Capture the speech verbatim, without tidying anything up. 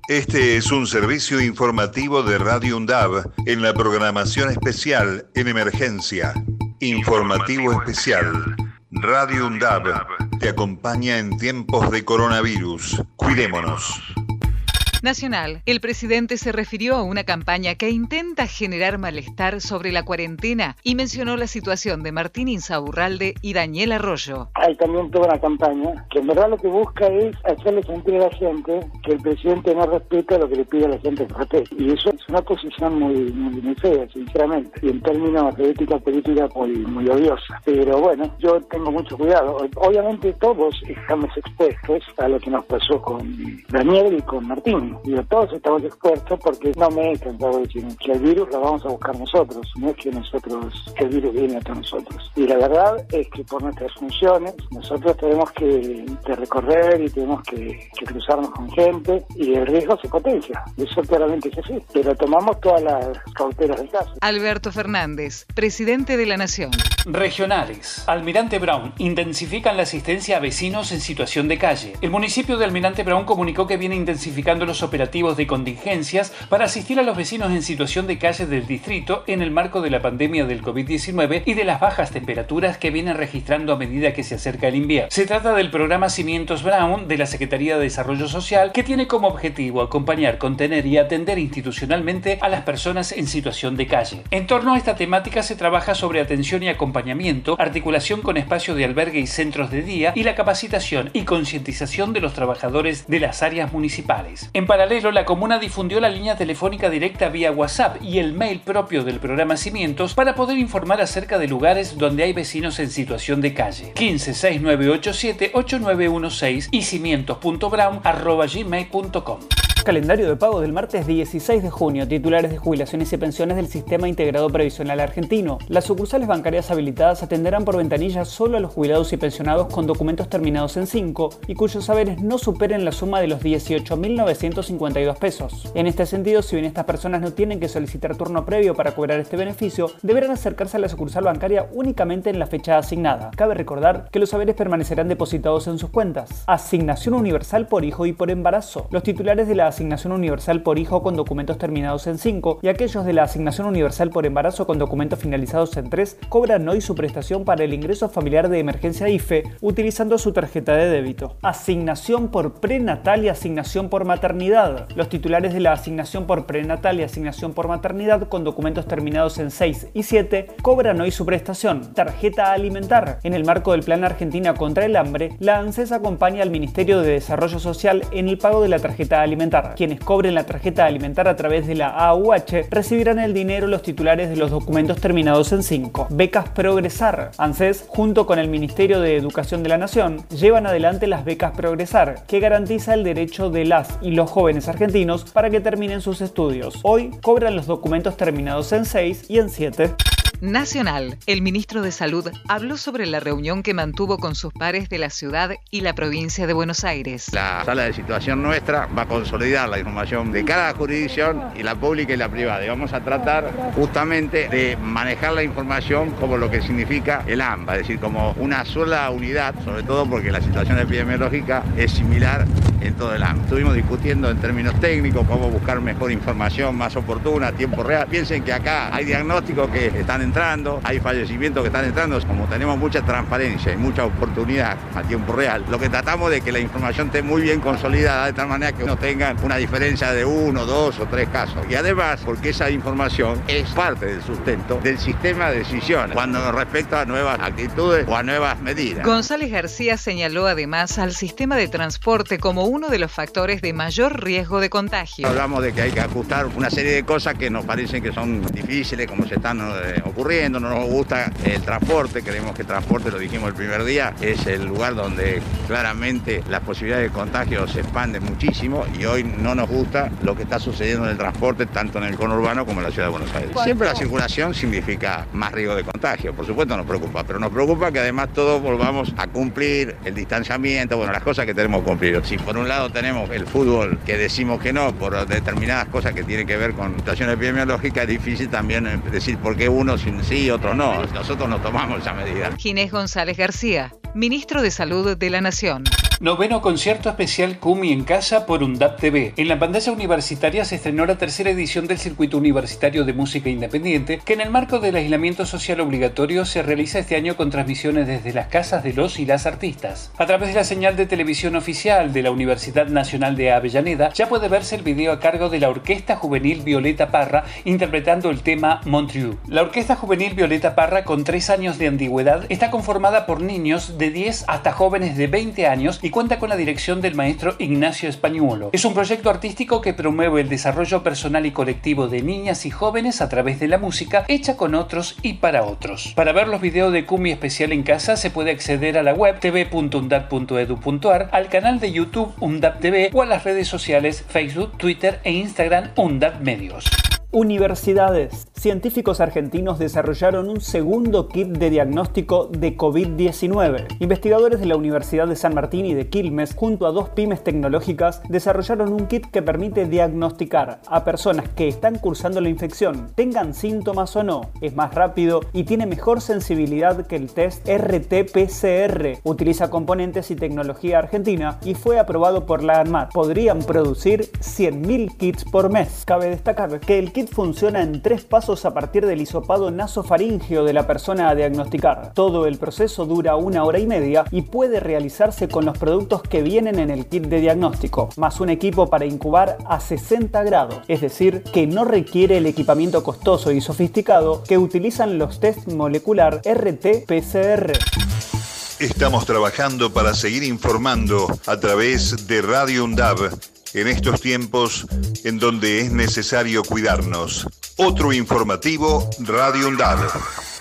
Este es un servicio informativo de Radio UNDAB en la programación especial en emergencia. Informativo especial. Radio UNDAB te acompaña en tiempos de coronavirus. Cuidémonos. Nacional. El presidente se refirió a una campaña que intenta generar malestar sobre la cuarentena y mencionó la situación de Martín Insaurralde y Daniel Arroyo. Hay también toda una campaña que en verdad lo que busca es hacerle sentir a la gente que el presidente no respeta lo que le pide a la gente que respete. Y eso es una posición muy, muy, muy fea, sinceramente, y en términos de ética política muy, muy odiosa. Pero bueno, yo tengo mucho cuidado. Obviamente todos estamos expuestos a lo que nos pasó con Daniel y con Martín. Digo, todos estamos expuestos porque no me he cansado de decir que el virus lo vamos a buscar nosotros, no es que nosotros, que el virus viene hasta nosotros. Y la verdad es que por nuestras funciones nosotros tenemos que, que recorrer y tenemos que, que cruzarnos con gente y el riesgo se potencia. Eso claramente es así, pero tomamos todas las cautelas del caso. Alberto Fernández, presidente de la Nación. Regionales. Almirante Brown intensifican la asistencia a vecinos en situación de calle. El municipio de Almirante Brown comunicó que viene intensificando los operativos de contingencias para asistir a los vecinos en situación de calle del distrito en el marco de la pandemia del COVID diecinueve y de las bajas temperaturas que vienen registrando a medida que se acerca el invierno. Se trata del programa Cimientos Brown de la Secretaría de Desarrollo Social, que tiene como objetivo acompañar, contener y atender institucionalmente a las personas en situación de calle. En torno a esta temática se trabaja sobre atención y acompañamiento, articulación con espacios de albergue y centros de día y la capacitación y concientización de los trabajadores de las áreas municipales. En paralelo, la comuna difundió la línea telefónica directa vía WhatsApp y el mail propio del programa Cimientos para poder informar acerca de lugares donde hay vecinos en situación de calle. quince, sesenta y nueve ochenta y siete, ochenta y nueve dieciséis y cimientos punto brown arroba gmail punto com. Calendario de pago del martes dieciséis de junio. Titulares de jubilaciones y pensiones del Sistema Integrado Previsional Argentino. Las sucursales bancarias habilitadas atenderán por ventanilla solo a los jubilados y pensionados con documentos terminados en cinco y cuyos saberes no superen la suma de los dieciocho mil novecientos cincuenta y dos pesos. En este sentido, si bien estas personas no tienen que solicitar turno previo para cobrar este beneficio, deberán acercarse a la sucursal bancaria únicamente en la fecha asignada. Cabe recordar que los saberes permanecerán depositados en sus cuentas. Asignación universal por hijo y por embarazo. Los titulares de la asignación universal por hijo con documentos terminados en cinco y aquellos de la asignación universal por embarazo con documentos finalizados en tres cobran hoy su prestación para el ingreso familiar de emergencia I F E utilizando su tarjeta de débito. Asignación por prenatal y asignación por maternidad. Los titulares de la asignación por prenatal y asignación por maternidad con documentos terminados en seis y siete cobran hoy su prestación. Tarjeta alimentar. En el marco del Plan Argentina contra el Hambre, la ANSES acompaña al Ministerio de Desarrollo Social en el pago de la tarjeta alimentar. Quienes cobren la tarjeta alimentar a través de la A U H recibirán el dinero los titulares de los documentos terminados en cinco. Becas Progresar. ANSES, junto con el Ministerio de Educación de la Nación, llevan adelante las becas Progresar, que garantiza el derecho de las y los jóvenes argentinos para que terminen sus estudios. Hoy cobran los documentos terminados en seis y en siete. Nacional. El ministro de Salud habló sobre la reunión que mantuvo con sus pares de la ciudad y la provincia de Buenos Aires. La sala de situación nuestra va a consolidar la información de cada jurisdicción y la pública y la privada. Y vamos a tratar justamente de manejar la información como lo que significa el AMBA, es decir, como una sola unidad, sobre todo porque la situación epidemiológica es similar en todo el AMBA. Estuvimos discutiendo en términos técnicos cómo buscar mejor información, más oportuna, a tiempo real. Piensen que acá hay diagnósticos que están entrando, hay fallecimientos que están entrando. Como tenemos mucha transparencia y mucha oportunidad a tiempo real, lo que tratamos de que la información esté muy bien consolidada de tal manera que no tengan una diferencia de uno, dos o tres casos. Y además, porque esa información es parte del sustento del sistema de decisiones cuando respecta a nuevas actitudes o a nuevas medidas. González García señaló además al sistema de transporte como uno de los factores de mayor riesgo de contagio. Hablamos de que hay que ajustar una serie de cosas que nos parecen que son difíciles, como se están eh, ocurriendo. No nos gusta el transporte, creemos que el transporte, lo dijimos el primer día, es el lugar donde claramente las posibilidades de contagio se expanden muchísimo y hoy no nos gusta lo que está sucediendo en el transporte, tanto en el conurbano como en la ciudad de Buenos Aires. Siempre la circulación significa más riesgo de contagio, por supuesto nos preocupa, pero nos preocupa que además todos volvamos a cumplir el distanciamiento, bueno, las cosas que tenemos que cumplir. Si por un lado tenemos el fútbol que decimos que no por determinadas cosas que tienen que ver con situación epidemiológica, es difícil también decir por qué unos sí y otros no. Nosotros no tomamos esa medida. Ginés González García, ministro de Salud de la Nación. Noveno concierto especial Cumi en casa por UNDAB T V. En la pantalla universitaria se estrenó la tercera edición del Circuito Universitario de Música Independiente, que en el marco del aislamiento social obligatorio se realiza este año con transmisiones desde las casas de los y las artistas. A través de la señal de televisión oficial de la Universidad Nacional de Avellaneda ya puede verse el video a cargo de la Orquesta Juvenil Violeta Parra interpretando el tema Montreux. La Orquesta Juvenil Violeta Parra, con tres años de antigüedad, está conformada por niños de diez hasta jóvenes de veinte años y cuenta con la dirección del maestro Ignacio Españuolo. Es un proyecto artístico que promueve el desarrollo personal y colectivo de niñas y jóvenes a través de la música hecha con otros y para otros. Para ver los videos de Cumi especial en casa se puede acceder a la web t v punto undab punto edu punto a r, al canal de YouTube UNDAB T V o a las redes sociales Facebook, Twitter e Instagram UNDAB Medios. Universidades. Científicos argentinos desarrollaron un segundo kit de diagnóstico de COVID diecinueve. Investigadores de la Universidad de San Martín y de Quilmes, junto a dos pymes tecnológicas, desarrollaron un kit que permite diagnosticar a personas que están cursando la infección, tengan síntomas o no. Es más rápido y tiene mejor sensibilidad que el test R T P C R. Utiliza componentes y tecnología argentina y fue aprobado por la ANMAT. Podrían producir cien mil kits por mes. Cabe destacar que el kit funciona en tres pasos a partir del hisopado nasofaríngeo de la persona a diagnosticar. Todo el proceso dura una hora y media y puede realizarse con los productos que vienen en el kit de diagnóstico, más un equipo para incubar a sesenta grados, es decir, que no requiere el equipamiento costoso y sofisticado que utilizan los test molecular R T P C R. Estamos trabajando para seguir informando a través de Radio UNDAB en estos tiempos en donde es necesario cuidarnos. Otro informativo Radio UNDAB.